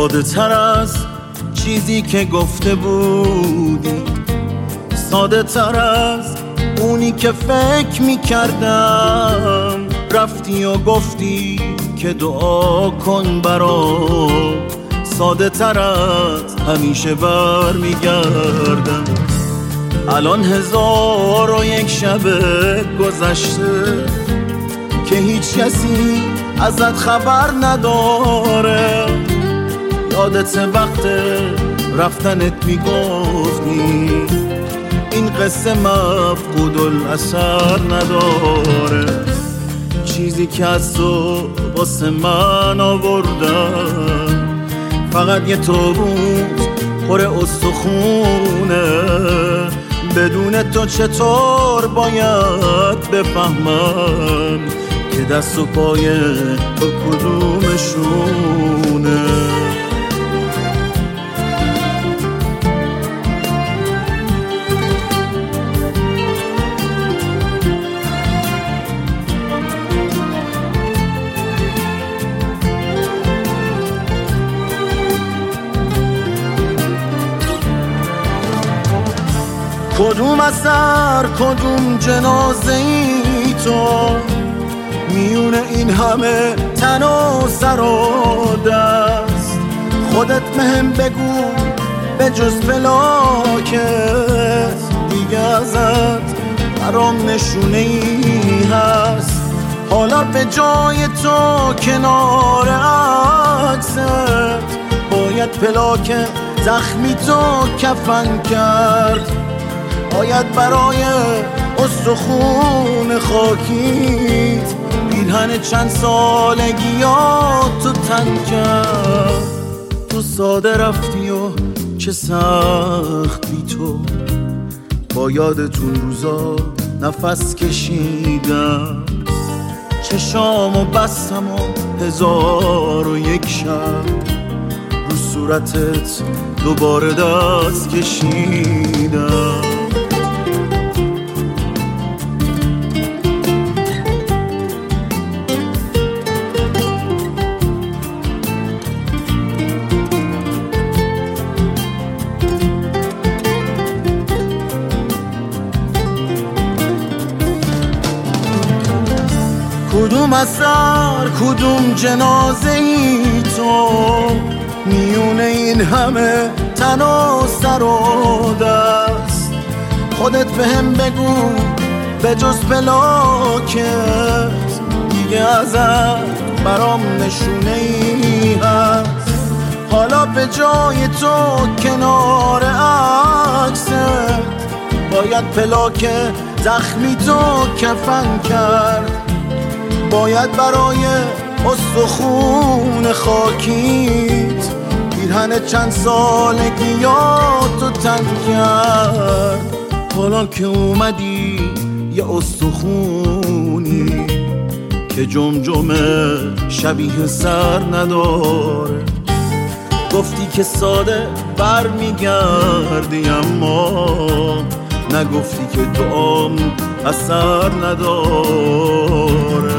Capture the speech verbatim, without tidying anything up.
ساده تر از چیزی که گفته بودی، ساده تر از اونی که فکر میکردم. رفتی و گفتی که دعا کن برام، ساده تر از همیشه بر میگردم. الان هزار و یک شب گذشته که هیچ کسی ازت خبر نداره. یادت وقت رفتنت میگفتی این قصه مفقود الاثر نداره. چیزی که از تو واسه من آوردم فقط یه تابوت پر استخونه. بدون تو چطور باید بفهمم که دست و پای تو کدومشونه؟ کدوم اثر کدوم جنازه ای تو، میونه این همه تن و سر و دست. خودت مهم بگو به جز فلاکت دیگه ازت برام نشونه ای هست. حالا به جای تو کنار عکست باید پلاک زخمی تو کفن کرد. باید برای استخون خاکیت پیرهن چند سالگیات تو تن کرد. تو ساده رفتی و چه سخت بی تو، با یادتون روزا نفس کشیدم. چشامو بستم و هزار و یک شب رو صورتت دوباره دست کشیدم. کدوم اثر کدوم جنازه ای تو، میونه این همه تن و سر و دست. خودت بهم بگو به جز فلاکت دیگه ازت برام نشونه ای هست. حالا به جای تو کنار عکست باید پلاک زخمی تو کفن کرد. باید برای استخون خاکیت پیرهن چند سالگیاتو تن کرد. حالا که اومدی یه استخونی که جمجمه شبیه سر نداره. گفتی که ساده بر میگردی اما نگفتی که دعام اثر نداره.